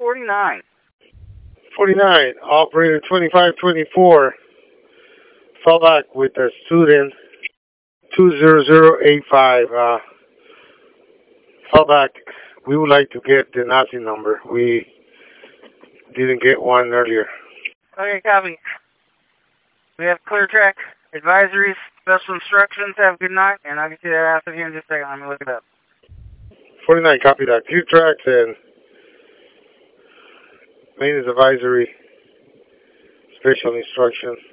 49. 49, operator 2524. Fall back with the student 20085. Fall back. We would like to get the Nazi number. We didn't get one earlier. Okay, copy. We have clear track, advisories, special instructions. Have a good night, and I'll get you that answer here in just a second. Let me look it up. 49, copy that. Clear tracks and maintenance advisory, special instructions.